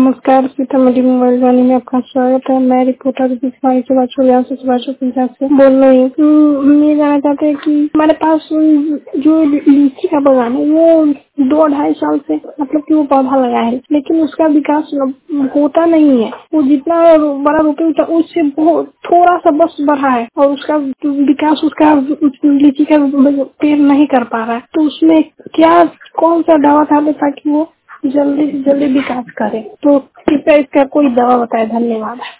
नमस्कार, सीतामढ़ी मोबाइल वाणी में आपका स्वागत है। मैं रिपोर्टर सुभाष पंजाब से बोल रही हूँ। हम ये जानना चाहते हैं कि हमारे पास जो लीची का बगान है वो 2-2.5 साल से मतलब कि वो पौधा लगा है, लेकिन उसका विकास होता नहीं है। वो जितना बड़ा रोपे होता है उससे बहुत थोड़ा सा बस बढ़ा है और उसका विकास उसका लीची का पेड़ नहीं कर पा रहा है। तो उसमें क्या कौन सा दवा था ताकि वो जल्दी से जल्दी विकास करे? तो कृपया इसका कोई दवा बताए। धन्यवाद।